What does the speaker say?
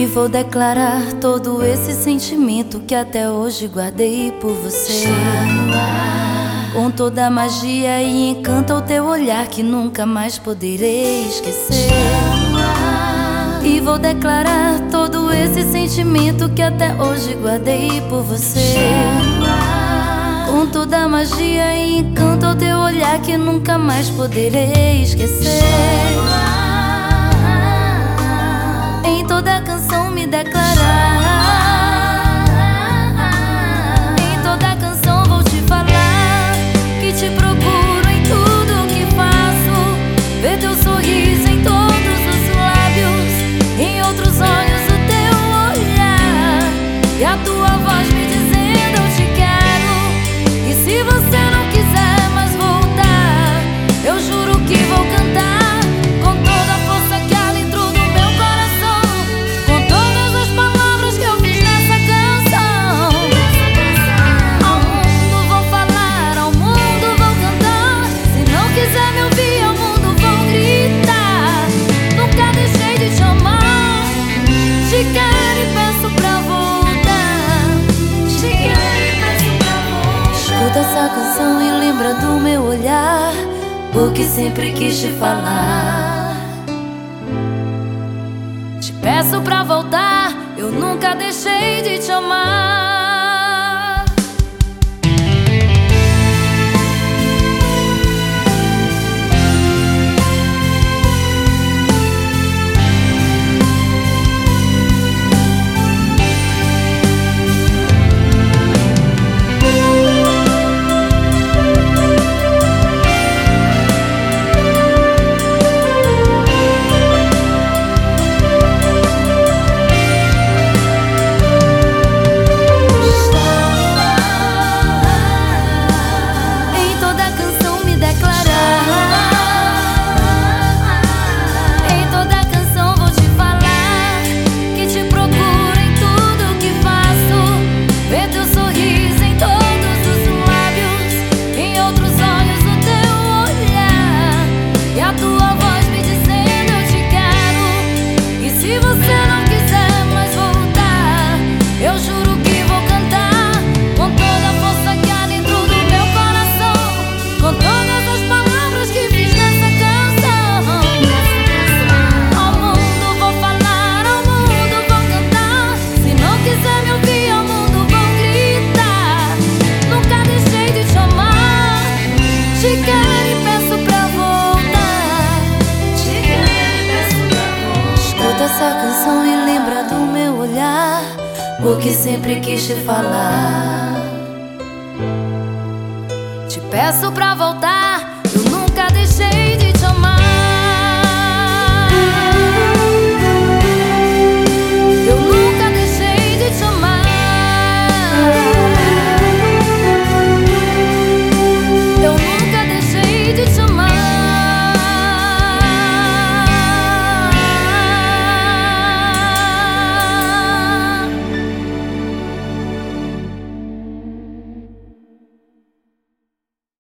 vou declarar todo esse sentimento que até hoje guardei por você. Com toda a magia e encanto ao teu olhar que nunca mais poderei esquecer. E vou declarar todo esse sentimento que até hoje guardei por você. Com toda a magia e encanto ao teu olhar que nunca mais poderei esquecer. Em toda canção me declarar, em toda canção vou te falar que te procuro em tudo que faço. Ver teu sorriso em todos os lábios, em outros olhos o teu olhar, e a tua voz me dizendo eu te quero. E se você não quiser mais voltar, eu juro que vou cantar com toda a força que há dentro do meu coração, com todas as palavras que eu fiz nessa canção. Ao mundo vou falar, ao mundo vou cantar. Se não quiser me ouvir, ao mundo vou gritar. Nunca deixei de te amar, te quero e peço pra voltar. Te quero e peço pra voltar. Escuta essa canção e lembra do meu olhar, porque sempre quis te falar. Te peço pra voltar, eu nunca deixei de te amar. Porque sempre quis te falar. Te peço pra voltar.